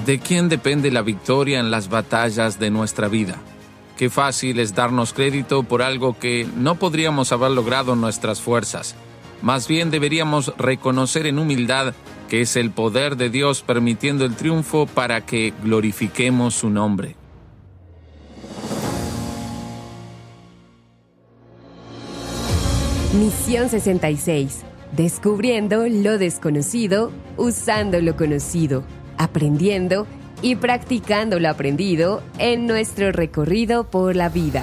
¿De quién depende la victoria en las batallas de nuestra vida? Qué fácil es darnos crédito por algo que no podríamos haber logrado en nuestras fuerzas. Más bien deberíamos reconocer en humildad que es el poder de Dios permitiendo el triunfo para que glorifiquemos su nombre. Misión 66. Descubriendo lo desconocido, usando lo conocido, aprendiendo y practicando lo aprendido en nuestro recorrido por la vida.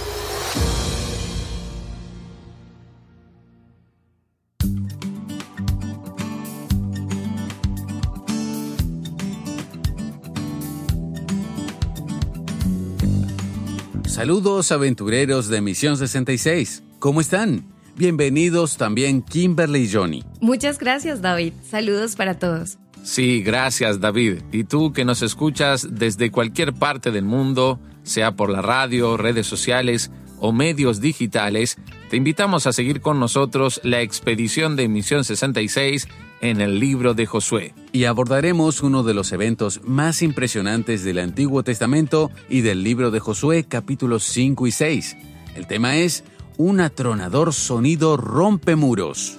Saludos aventureros de Misión 66. ¿Cómo están? Bienvenidos también Kimberly y Johnny. Muchas gracias, David. Saludos para todos. Sí, gracias, David. Y tú que nos escuchas desde cualquier parte del mundo, sea por la radio, redes sociales o medios digitales, te invitamos a seguir con nosotros la expedición de Misión 66 en el libro de Josué. Y abordaremos uno de los eventos más impresionantes del Antiguo Testamento y del libro de Josué, capítulos 5 y 6. El tema es un atronador sonido rompe muros.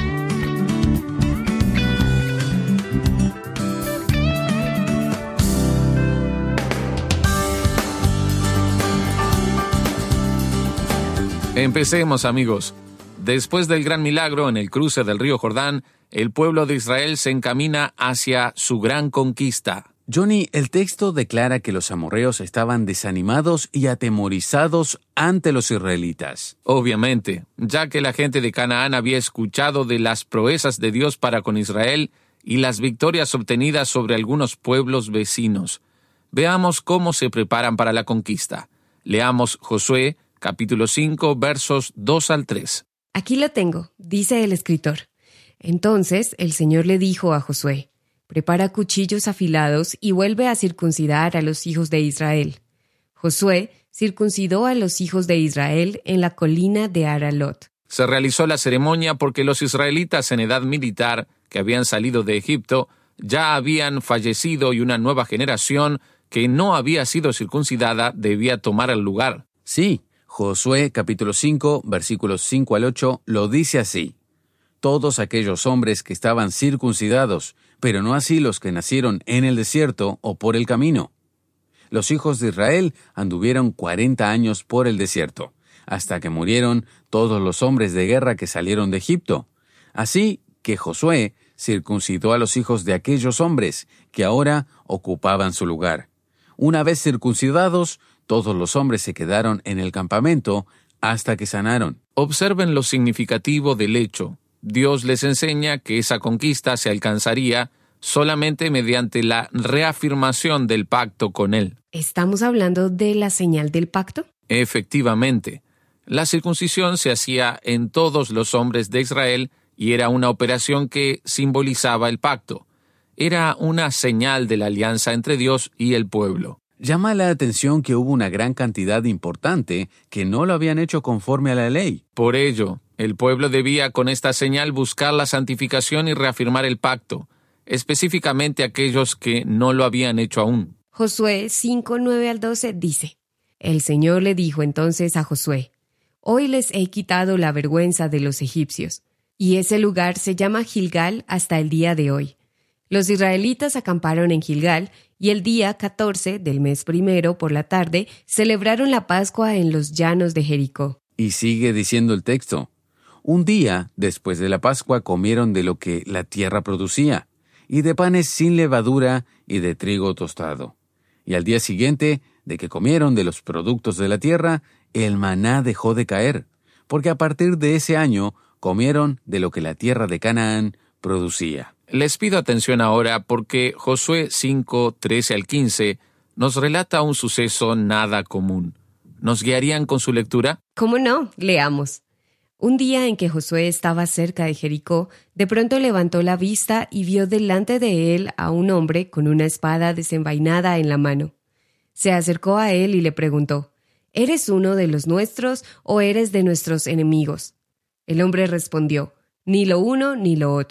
Empecemos, amigos. Después del gran milagro en el cruce del río Jordán, el pueblo de Israel se encamina hacia su gran conquista. Johnny, el texto declara que los amorreos estaban desanimados y atemorizados ante los israelitas. Obviamente, ya que la gente de Canaán había escuchado de las proezas de Dios para con Israel y las victorias obtenidas sobre algunos pueblos vecinos. Veamos cómo se preparan para la conquista. Leamos Josué, capítulo 5, versos 2 al 3. Aquí lo tengo, dice el escritor. Entonces el Señor le dijo a Josué: prepara cuchillos afilados y vuelve a circuncidar a los hijos de Israel. Josué circuncidó a los hijos de Israel en la colina de Aralot. Se realizó la ceremonia porque los israelitas en edad militar que habían salido de Egipto ya habían fallecido y una nueva generación que no había sido circuncidada debía tomar el lugar. Sí, Josué capítulo 5, versículos 5 al 8, lo dice así. Todos aquellos hombres que estaban circuncidados, pero no así los que nacieron en el desierto o por el camino. Los hijos de Israel anduvieron 40 años por el desierto, hasta que murieron todos los hombres de guerra que salieron de Egipto. Así que Josué circuncidó a los hijos de aquellos hombres que ahora ocupaban su lugar. Una vez circuncidados, todos los hombres se quedaron en el campamento hasta que sanaron. Observen lo significativo del hecho. Dios les enseña que esa conquista se alcanzaría solamente mediante la reafirmación del pacto con Él. ¿Estamos hablando de la señal del pacto? Efectivamente. La circuncisión se hacía en todos los hombres de Israel y era una operación que simbolizaba el pacto. Era una señal de la alianza entre Dios y el pueblo. Llama la atención que hubo una gran cantidad importante que no lo habían hecho conforme a la ley. Por ello, el pueblo debía con esta señal buscar la santificación y reafirmar el pacto, específicamente aquellos que no lo habían hecho aún. Josué 5, 9 al 12 dice: El Señor le dijo entonces a Josué: Hoy les he quitado la vergüenza de los egipcios, y ese lugar se llama Gilgal hasta el día de hoy. Los israelitas acamparon en Gilgal, y el día 14 del mes primero por la tarde celebraron la Pascua en los llanos de Jericó. Y sigue diciendo el texto: un día después de la Pascua comieron de lo que la tierra producía, y de panes sin levadura y de trigo tostado. Y al día siguiente de que comieron de los productos de la tierra, el maná dejó de caer, porque a partir de ese año comieron de lo que la tierra de Canaán producía. Les pido atención ahora porque Josué 5, 13 al 15 nos relata un suceso nada común. ¿Nos guiarían con su lectura? ¿Cómo no? Leamos. Un día en que Josué estaba cerca de Jericó, de pronto levantó la vista y vio delante de él a un hombre con una espada desenvainada en la mano. Se acercó a él y le preguntó: ¿Eres uno de los nuestros o eres de nuestros enemigos? El hombre respondió: Ni lo uno ni lo otro.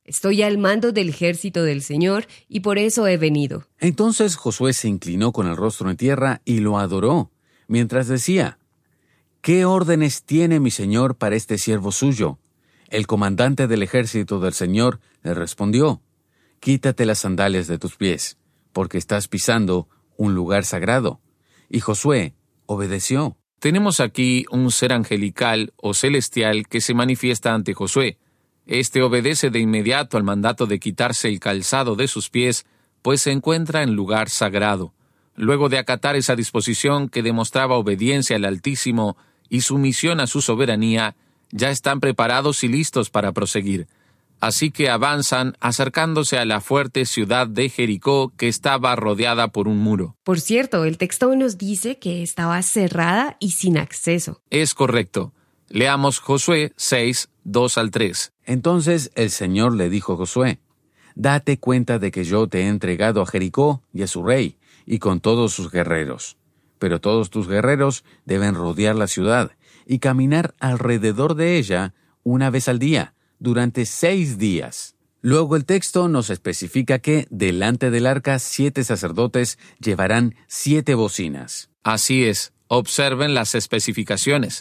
Estoy al mando del ejército del Señor y por eso he venido. Entonces Josué se inclinó con el rostro en tierra y lo adoró, mientras decía: ¿Qué órdenes tiene mi señor para este siervo suyo? El comandante del ejército del Señor le respondió: Quítate las sandalias de tus pies, porque estás pisando un lugar sagrado. Y Josué obedeció. Tenemos aquí un ser angelical o celestial que se manifiesta ante Josué. Este obedece de inmediato al mandato de quitarse el calzado de sus pies, pues se encuentra en lugar sagrado. Luego de acatar esa disposición que demostraba obediencia al Altísimo y sumisión a su soberanía, ya están preparados y listos para proseguir. Así que avanzan acercándose a la fuerte ciudad de Jericó, que estaba rodeada por un muro. Por cierto, el texto nos dice que estaba cerrada y sin acceso. Es correcto. Leamos Josué 6, 2 al 3. Entonces el Señor le dijo a Josué: Date cuenta de que yo te he entregado a Jericó y a su rey, y con todos sus guerreros. Pero todos tus guerreros deben rodear la ciudad y caminar alrededor de ella una vez al día, durante 6 días. Luego el texto nos especifica que delante del arca 7 sacerdotes llevarán 7 bocinas. Así es, observen las especificaciones.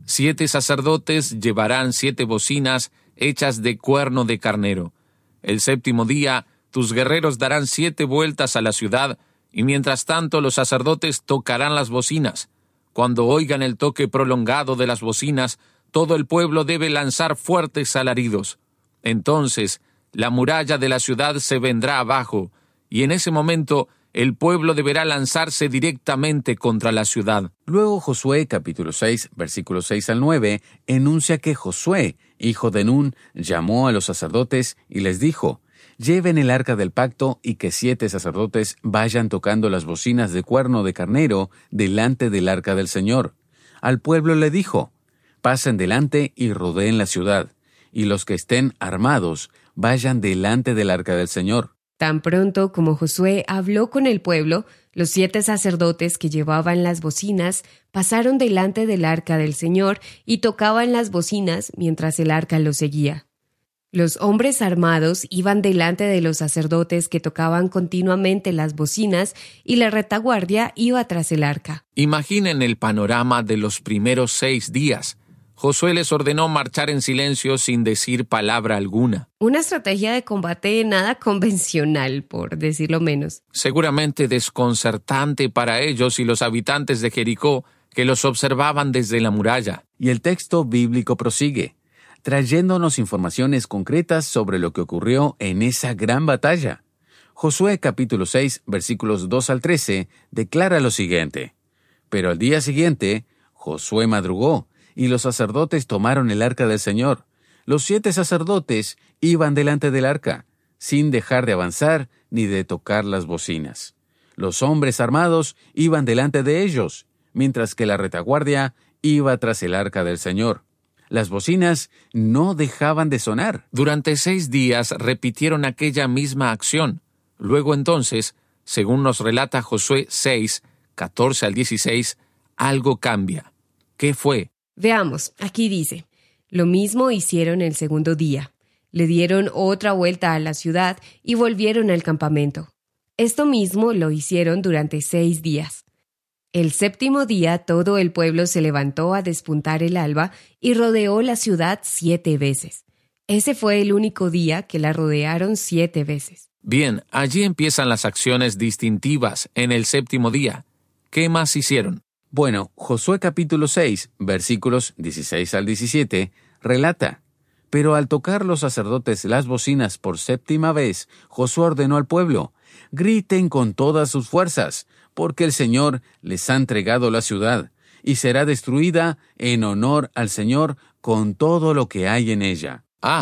7 sacerdotes llevarán 7 bocinas hechas de cuerno de carnero. El 7º día, tus guerreros darán 7 vueltas a la ciudad, y mientras tanto los sacerdotes tocarán las bocinas. Cuando oigan el toque prolongado de las bocinas, todo el pueblo debe lanzar fuertes alaridos. Entonces, la muralla de la ciudad se vendrá abajo, y en ese momento el pueblo deberá lanzarse directamente contra la ciudad. Luego Josué, capítulo 6, versículos 6 al 9, enuncia que Josué, hijo de Nun, llamó a los sacerdotes y les dijo: Lleven el arca del pacto y que 7 sacerdotes vayan tocando las bocinas de cuerno de carnero delante del arca del Señor. Al pueblo le dijo: Pasen delante y rodeen la ciudad, y los que estén armados vayan delante del arca del Señor. Tan pronto como Josué habló con el pueblo, los 7 sacerdotes que llevaban las bocinas pasaron delante del arca del Señor y tocaban las bocinas mientras el arca los seguía. Los hombres armados iban delante de los sacerdotes que tocaban continuamente las bocinas y la retaguardia iba tras el arca. Imaginen el panorama de los primeros 6 días. Josué les ordenó marchar en silencio sin decir palabra alguna. Una estrategia de combate nada convencional, por decirlo menos. Seguramente desconcertante para ellos y los habitantes de Jericó, que los observaban desde la muralla. Y el texto bíblico prosigue, trayéndonos informaciones concretas sobre lo que ocurrió en esa gran batalla. Josué capítulo 6, versículos 2 al 13, declara lo siguiente: Pero al día siguiente, Josué madrugó, y los sacerdotes tomaron el arca del Señor. Los 7 sacerdotes iban delante del arca, sin dejar de avanzar ni de tocar las bocinas. Los hombres armados iban delante de ellos, mientras que la retaguardia iba tras el arca del Señor. Las bocinas no dejaban de sonar. Durante 6 días repitieron aquella misma acción. Luego entonces, según nos relata Josué 6, 14 al 16, algo cambia. ¿Qué fue? Veamos, aquí dice: Lo mismo hicieron el 2º día. Le dieron otra vuelta a la ciudad y volvieron al campamento. Esto mismo lo hicieron durante 6 días. El 7º día todo el pueblo se levantó a despuntar el alba y rodeó la ciudad 7 veces. Ese fue el único día que la rodearon 7 veces. Bien, allí empiezan las acciones distintivas en el 7º día. ¿Qué más hicieron? Bueno, Josué capítulo 6, versículos 16 al 17, relata: Pero al tocar los sacerdotes las bocinas por 7ª vez, Josué ordenó al pueblo: Griten con todas sus fuerzas, porque el Señor les ha entregado la ciudad, y será destruida en honor al Señor con todo lo que hay en ella.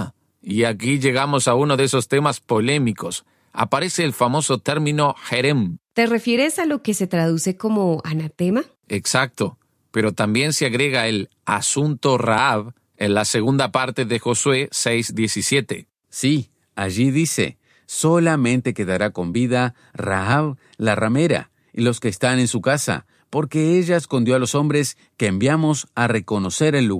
Y aquí llegamos a uno de esos temas polémicos. Aparece el famoso término Jerem. ¿Te refieres a lo que se traduce como anatema? Exacto, pero también se agrega el asunto Rahab en la segunda parte de Josué 6:17. Sí, allí dice: Solamente quedará con vida Rahab la ramera y los que están en su casa, porque ella escondió a los hombres que enviamos a reconocer el lugar.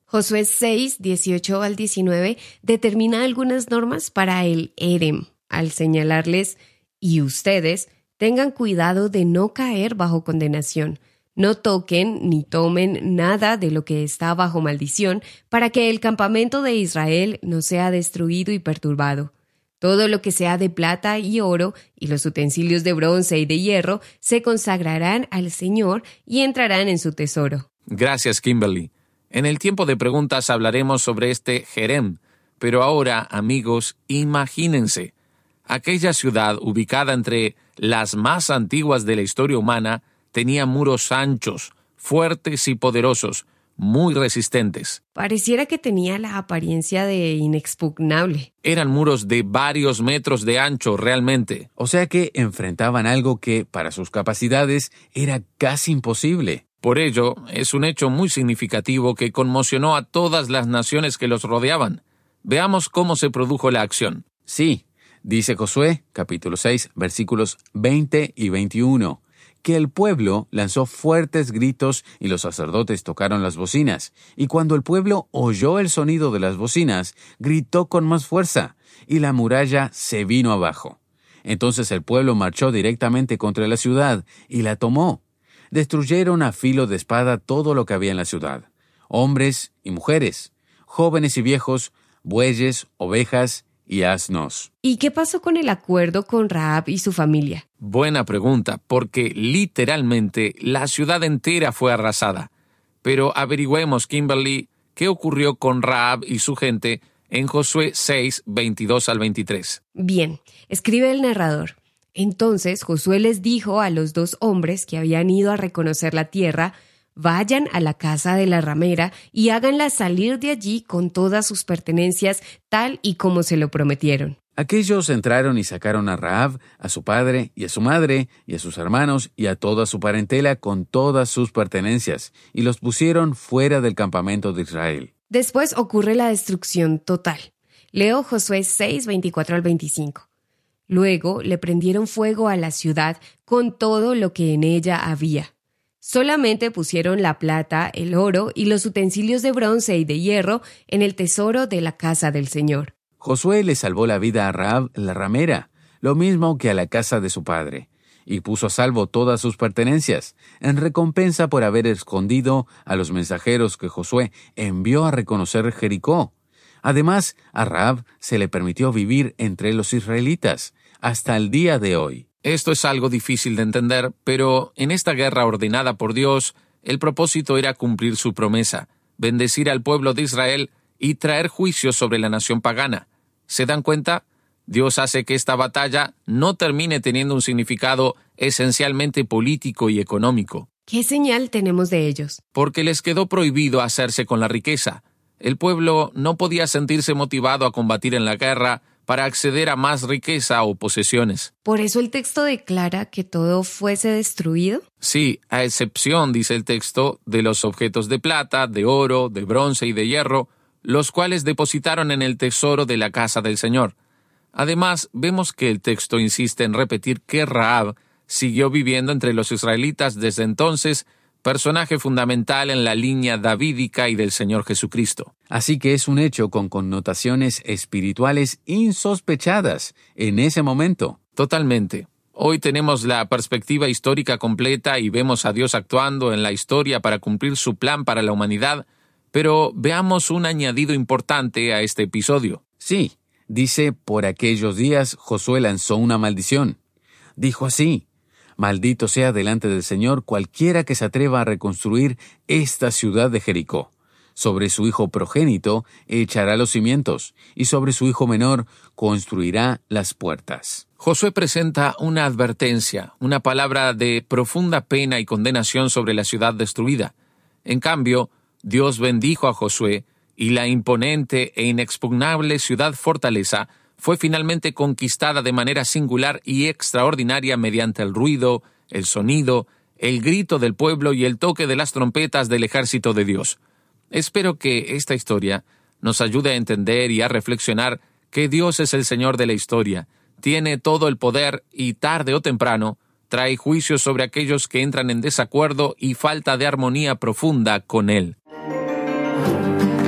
Josué 6, 18 al 19 determina algunas normas para el Edom, al señalarles: y ustedes tengan cuidado de no caer bajo condenación. No toquen ni tomen nada de lo que está bajo maldición, para que el campamento de Israel no sea destruido y perturbado. Todo lo que sea de plata y oro y los utensilios de bronce y de hierro se consagrarán al Señor y entrarán en su tesoro. Gracias, Kimberly. En el tiempo de preguntas hablaremos sobre este Jerem, pero ahora, amigos, imagínense. Aquella ciudad, ubicada entre las más antiguas de la historia humana, tenía muros anchos, fuertes y poderosos, muy resistentes. Pareciera que tenía la apariencia de inexpugnable. Eran muros de varios metros de ancho realmente. O sea que enfrentaban algo que, para sus capacidades, era casi imposible. Por ello, es un hecho muy significativo que conmocionó a todas las naciones que los rodeaban. Veamos cómo se produjo la acción. Sí, dice Josué, capítulo 6, versículos 20 y 21. Que el pueblo lanzó fuertes gritos y los sacerdotes tocaron las bocinas. Y cuando el pueblo oyó el sonido de las bocinas, gritó con más fuerza, y la muralla se vino abajo. Entonces el pueblo marchó directamente contra la ciudad y la tomó. Destruyeron a filo de espada todo lo que había en la ciudad: hombres y mujeres, jóvenes y viejos, bueyes, ovejas y asnos. ¿Y qué pasó con el acuerdo con Rahab y su familia? Buena pregunta, porque literalmente la ciudad entera fue arrasada. Pero averigüemos, Kimberly, qué ocurrió con Rahab y su gente en Josué 6, 22 al 23. Bien, escribe el narrador. Entonces Josué les dijo a los 2 hombres que habían ido a reconocer la tierra: vayan a la casa de la ramera y háganla salir de allí con todas sus pertenencias, tal y como se lo prometieron. Aquellos entraron y sacaron a Rahab, a su padre y a su madre, y a sus hermanos, y a toda su parentela con todas sus pertenencias, y los pusieron fuera del campamento de Israel. Después ocurre la destrucción total. Leo Josué 6, 24 al 25. Luego le prendieron fuego a la ciudad con todo lo que en ella había. Solamente pusieron la plata, el oro y los utensilios de bronce y de hierro en el tesoro de la casa del Señor. Josué le salvó la vida a Rahab la ramera, lo mismo que a la casa de su padre, y puso a salvo todas sus pertenencias, en recompensa por haber escondido a los mensajeros que Josué envió a reconocer Jericó. Además, a Rahab se le permitió vivir entre los israelitas hasta el día de hoy. Esto es algo difícil de entender, pero en esta guerra ordenada por Dios, el propósito era cumplir su promesa, bendecir al pueblo de Israel y traer juicio sobre la nación pagana. ¿Se dan cuenta? Dios hace que esta batalla no termine teniendo un significado esencialmente político y económico. ¿Qué señal tenemos de ellos? Porque les quedó prohibido hacerse con la riqueza. El pueblo no podía sentirse motivado a combatir en la guerra para acceder a más riqueza o posesiones. ¿Por eso el texto declara que todo fuese destruido? Sí, a excepción, dice el texto, de los objetos de plata, de oro, de bronce y de hierro, los cuales depositaron en el tesoro de la casa del Señor. Además, vemos que el texto insiste en repetir que Rahab siguió viviendo entre los israelitas desde entonces, personaje fundamental en la línea davídica y del Señor Jesucristo. Así que es un hecho con connotaciones espirituales insospechadas en ese momento. Totalmente. Hoy tenemos la perspectiva histórica completa y vemos a Dios actuando en la historia para cumplir su plan para la humanidad, pero veamos un añadido importante a este episodio. Sí, dice: por aquellos días Josué lanzó una maldición. Dijo así: maldito sea delante del Señor cualquiera que se atreva a reconstruir esta ciudad de Jericó. Sobre su hijo progénito echará los cimientos, y sobre su hijo menor construirá las puertas. Josué presenta una advertencia, una palabra de profunda pena y condenación sobre la ciudad destruida. En cambio, Dios bendijo a Josué, y la imponente e inexpugnable ciudad fortaleza fue finalmente conquistada de manera singular y extraordinaria mediante el ruido, el sonido, el grito del pueblo y el toque de las trompetas del ejército de Dios. Espero que esta historia nos ayude a entender y a reflexionar que Dios es el Señor de la historia, tiene todo el poder y tarde o temprano trae juicio sobre aquellos que entran en desacuerdo y falta de armonía profunda con Él.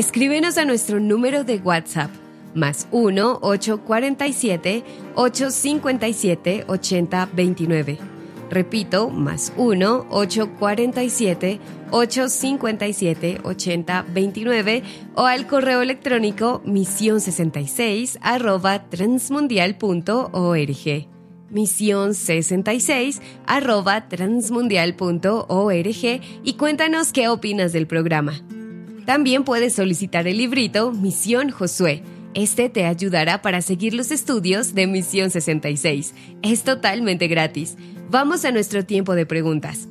Escríbenos a nuestro número de WhatsApp, más 1-847-857-8029. Repito, más 1-847-857-8029 o al correo electrónico misión66@transmundial.org. misión66@transmundial.org y cuéntanos qué opinas del programa. También puedes solicitar el librito Misión Josué. Este te ayudará para seguir los estudios de Misión 66. Es totalmente gratis. Vamos a nuestro tiempo de preguntas.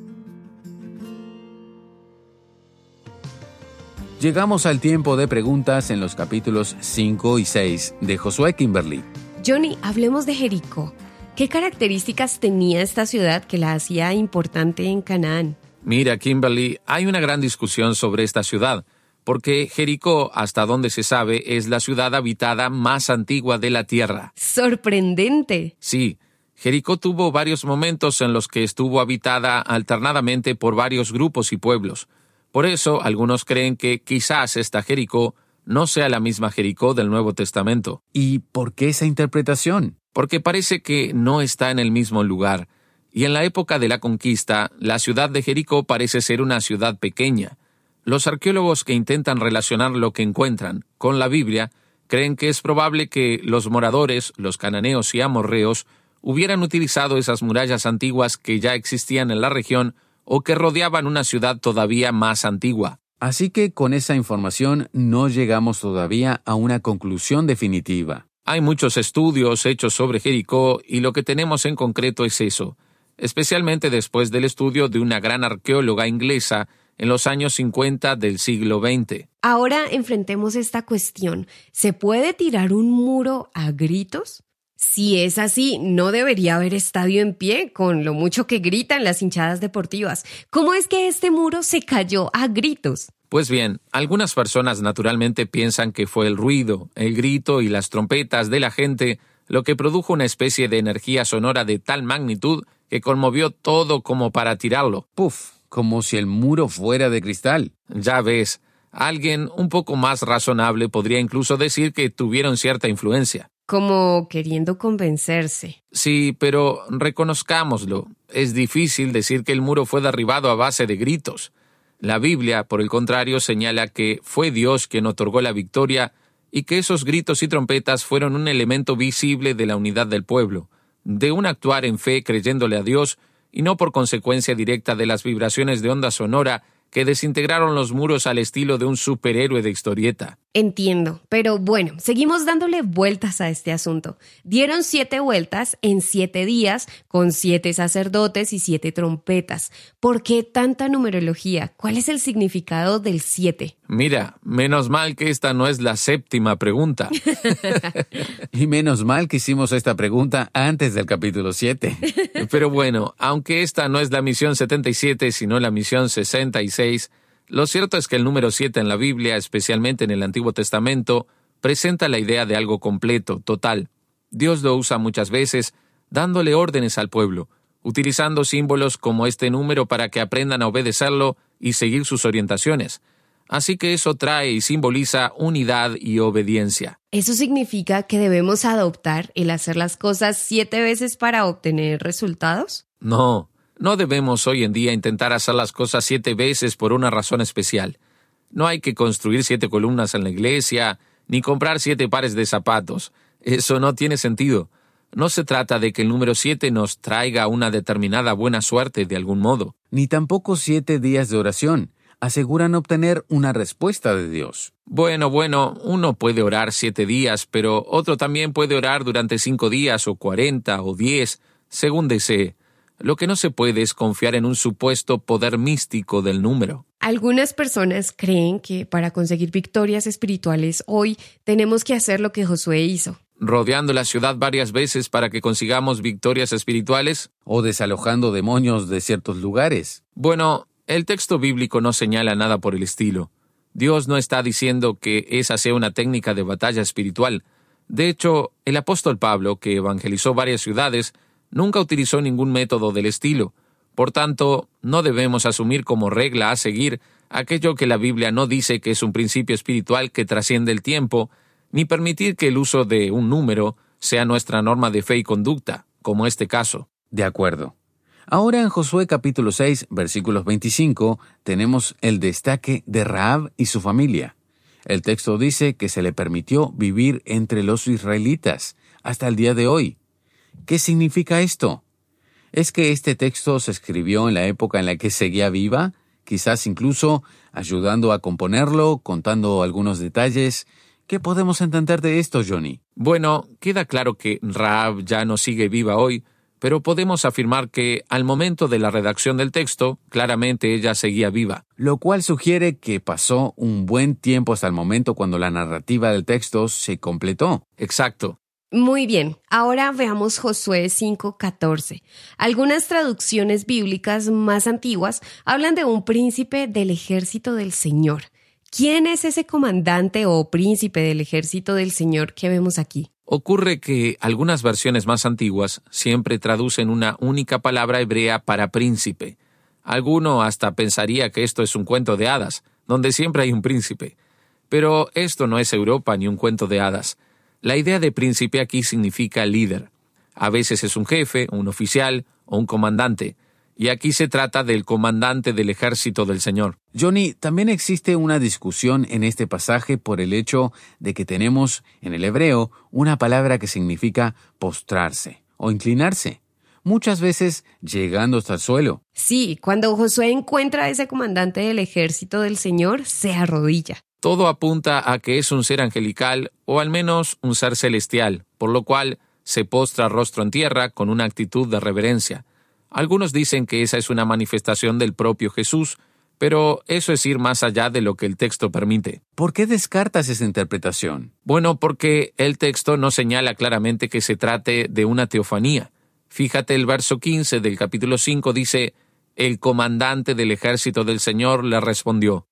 Llegamos al tiempo de preguntas en los capítulos 5 y 6 de Josué, Kimberly. Johnny, hablemos de Jericó. ¿Qué características tenía esta ciudad que la hacía importante en Canaán? Mira, Kimberly, hay una gran discusión sobre esta ciudad, porque Jericó, hasta donde se sabe, es la ciudad habitada más antigua de la tierra. ¡Sorprendente! Sí, Jericó tuvo varios momentos en los que estuvo habitada alternadamente por varios grupos y pueblos. Por eso, algunos creen que quizás esta Jericó no sea la misma Jericó del Nuevo Testamento. ¿Y por qué esa interpretación? Porque parece que no está en el mismo lugar. Y en la época de la conquista, la ciudad de Jericó parece ser una ciudad pequeña. Los arqueólogos que intentan relacionar lo que encuentran con la Biblia creen que es probable que los moradores, los cananeos y amorreos, hubieran utilizado esas murallas antiguas que ya existían en la región o que rodeaban una ciudad todavía más antigua. Así que con esa información no llegamos todavía a una conclusión definitiva. Hay muchos estudios hechos sobre Jericó y lo que tenemos en concreto es eso, especialmente después del estudio de una gran arqueóloga inglesa en los años 50 del siglo XX. Ahora enfrentemos esta cuestión. ¿Se puede tirar un muro a gritos? Si es así, no debería haber estadio en pie con lo mucho que gritan las hinchadas deportivas. ¿Cómo es que este muro se cayó a gritos? Pues bien, algunas personas naturalmente piensan que fue el ruido, el grito y las trompetas de la gente lo que produjo una especie de energía sonora de tal magnitud que conmovió todo como para tirarlo. ¡Puf! Como si el muro fuera de cristal. Ya ves, alguien un poco más razonable podría incluso decir que tuvieron cierta influencia. Como queriendo convencerse. Sí, pero reconozcámoslo. Es difícil decir que el muro fue derribado a base de gritos. La Biblia, por el contrario, señala que fue Dios quien otorgó la victoria y que esos gritos y trompetas fueron un elemento visible de la unidad del pueblo, de un actuar en fe creyéndole a Dios y no por consecuencia directa de las vibraciones de onda sonora que desintegraron los muros al estilo de un superhéroe de historieta. Entiendo, pero bueno, seguimos dándole vueltas a este asunto. Dieron 7 vueltas en 7 días con 7 sacerdotes y 7 trompetas. ¿Por qué tanta numerología? ¿Cuál es el significado del 7? Mira, menos mal que esta no es la 7ª pregunta. Y menos mal que hicimos esta pregunta antes del capítulo 7. Pero bueno, aunque esta no es la misión 77, sino la misión 66, lo cierto es que el número 7 en la Biblia, especialmente en el Antiguo Testamento, presenta la idea de algo completo, total. Dios lo usa muchas veces, dándole órdenes al pueblo, utilizando símbolos como este número para que aprendan a obedecerlo y seguir sus orientaciones. Así que eso trae y simboliza unidad y obediencia. ¿Eso significa que debemos adoptar el hacer las cosas 7 veces para obtener resultados? No debemos hoy en día intentar hacer las cosas 7 veces por una razón especial. No hay que construir 7 columnas en la iglesia, ni comprar 7 pares de zapatos. Eso no tiene sentido. No se trata de que el número 7 nos traiga una determinada buena suerte de algún modo. Ni tampoco 7 días de oración aseguran obtener una respuesta de Dios. Bueno, uno puede orar 7 días, pero otro también puede orar durante 5 días o 40 o 10, según desee. Lo que no se puede es confiar en un supuesto poder místico del número. Algunas personas creen que para conseguir victorias espirituales hoy tenemos que hacer lo que Josué hizo. ¿Rodeando la ciudad varias veces para que consigamos victorias espirituales? O desalojando demonios de ciertos lugares. Bueno, el texto bíblico no señala nada por el estilo. Dios no está diciendo que esa sea una técnica de batalla espiritual. De hecho, el apóstol Pablo, que evangelizó varias ciudades, nunca utilizó ningún método del estilo. Por tanto, no debemos asumir como regla a seguir aquello que la Biblia no dice que es un principio espiritual que trasciende el tiempo, ni permitir que el uso de un número sea nuestra norma de fe y conducta, como este caso. De acuerdo. Ahora en Josué capítulo 6, versículos 25, tenemos el destaque de Rahab y su familia. El texto dice que se le permitió vivir entre los israelitas hasta el día de hoy. ¿Qué significa esto? ¿Es que este texto se escribió en la época en la que seguía viva? Quizás incluso ayudando a componerlo, contando algunos detalles. ¿Qué podemos entender de esto, Johnny? Bueno, queda claro que Rahab ya no sigue viva hoy, pero podemos afirmar que al momento de la redacción del texto, claramente ella seguía viva. Lo cual sugiere que pasó un buen tiempo hasta el momento cuando la narrativa del texto se completó. Exacto. Muy bien, ahora veamos Josué 5:14. Algunas traducciones bíblicas más antiguas hablan de un príncipe del ejército del Señor. ¿Quién es ese comandante o príncipe del ejército del Señor que vemos aquí? Ocurre que algunas versiones más antiguas siempre traducen una única palabra hebrea para príncipe. Alguno hasta pensaría que esto es un cuento de hadas, donde siempre hay un príncipe. Pero esto no es Europa ni un cuento de hadas. La idea de príncipe aquí significa líder. A veces es un jefe, un oficial o un comandante. Y aquí se trata del comandante del ejército del Señor. Johnny, también existe una discusión en este pasaje por el hecho de que tenemos en el hebreo una palabra que significa postrarse o inclinarse, muchas veces llegando hasta el suelo. Sí, cuando Josué encuentra a ese comandante del ejército del Señor, se arrodilla. Todo apunta a que es un ser angelical o al menos un ser celestial, por lo cual se postra rostro en tierra con una actitud de reverencia. Algunos dicen que esa es una manifestación del propio Jesús, pero eso es ir más allá de lo que el texto permite. ¿Por qué descartas esa interpretación? Bueno, porque el texto no señala claramente que se trate de una teofanía. Fíjate, el verso 15 del capítulo 5 dice, «El comandante del ejército del Señor le respondió».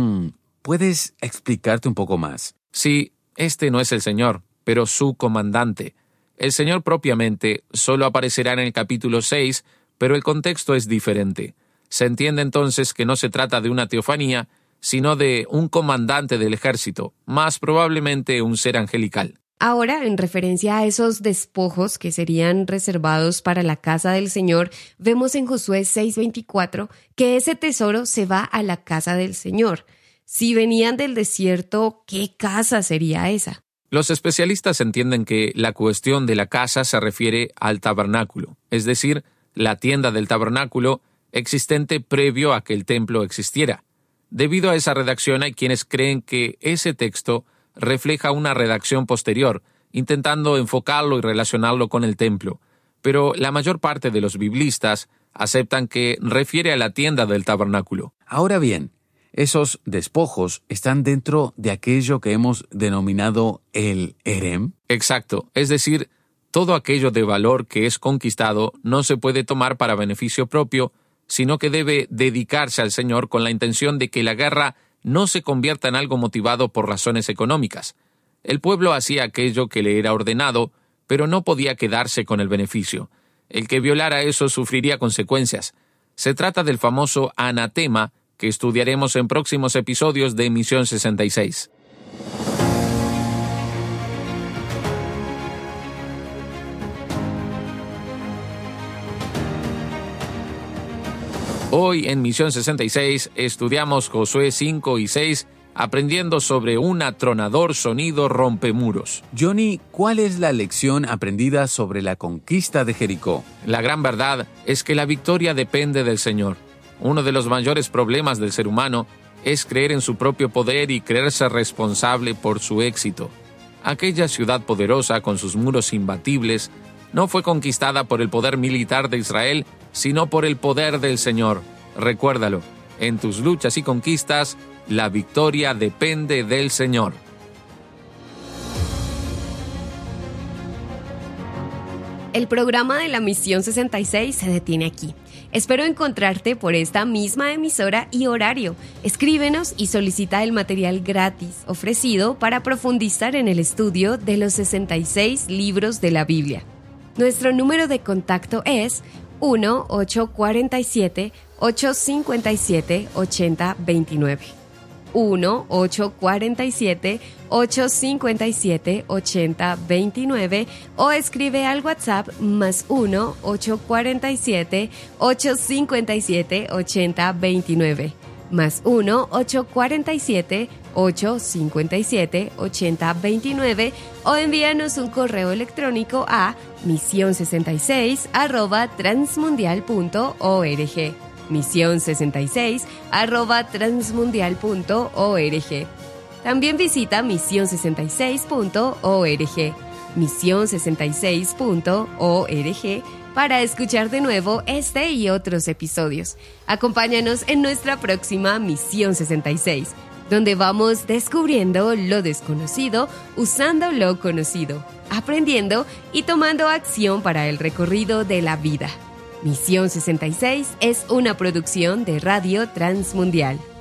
¿Puedes explicarte un poco más? Sí, este no es el Señor, pero su comandante. El Señor propiamente solo aparecerá en el capítulo 6, pero el contexto es diferente. Se entiende entonces que no se trata de una teofanía, sino de un comandante del ejército, más probablemente un ser angelical. Ahora, en referencia a esos despojos que serían reservados para la casa del Señor, vemos en Josué 6:24 que ese tesoro se va a la casa del Señor. Si venían del desierto, ¿qué casa sería esa? Los especialistas entienden que la cuestión de la casa se refiere al tabernáculo, es decir, la tienda del tabernáculo existente previo a que el templo existiera. Debido a esa redacción hay quienes creen que ese texto refleja una redacción posterior, intentando enfocarlo y relacionarlo con el templo. Pero la mayor parte de los biblistas aceptan que refiere a la tienda del tabernáculo. Ahora bien, esos despojos están dentro de aquello que hemos denominado el Herem. Exacto, es decir, todo aquello de valor que es conquistado no se puede tomar para beneficio propio, sino que debe dedicarse al Señor con la intención de que la guerra no se convierta en algo motivado por razones económicas. El pueblo hacía aquello que le era ordenado, pero no podía quedarse con el beneficio. El que violara eso sufriría consecuencias. Se trata del famoso anatema que estudiaremos en próximos episodios de Misión 66. Hoy en Misión 66 estudiamos Josué 5 y 6, aprendiendo sobre un atronador sonido rompemuros. Johnny, ¿cuál es la lección aprendida sobre la conquista de Jericó? La gran verdad es que la victoria depende del Señor. Uno de los mayores problemas del ser humano es creer en su propio poder y creerse responsable por su éxito. Aquella ciudad poderosa con sus muros imbatibles no fue conquistada por el poder militar de Israel, sino por el poder del Señor. Recuérdalo, en tus luchas y conquistas, la victoria depende del Señor. El programa de la Misión 66 se detiene aquí. Espero encontrarte por esta misma emisora y horario. Escríbenos y solicita el material gratis ofrecido para profundizar en el estudio de los 66 libros de la Biblia. Nuestro número de contacto es 1-847 1-847-8029. 1-847-857-8029 o escribe al WhatsApp más 1-847-857-8029. Más 1-847-857-8029 o envíanos un correo electrónico a misión66@transmundial.org. misión66@transmundial.org. También visita misión66.org. misión66.org para escuchar de nuevo este y otros episodios. Acompáñanos en nuestra próxima Misión 66, donde vamos descubriendo lo desconocido usando lo conocido, aprendiendo y tomando acción para el recorrido de la vida. Misión 66 es una producción de Radio Transmundial.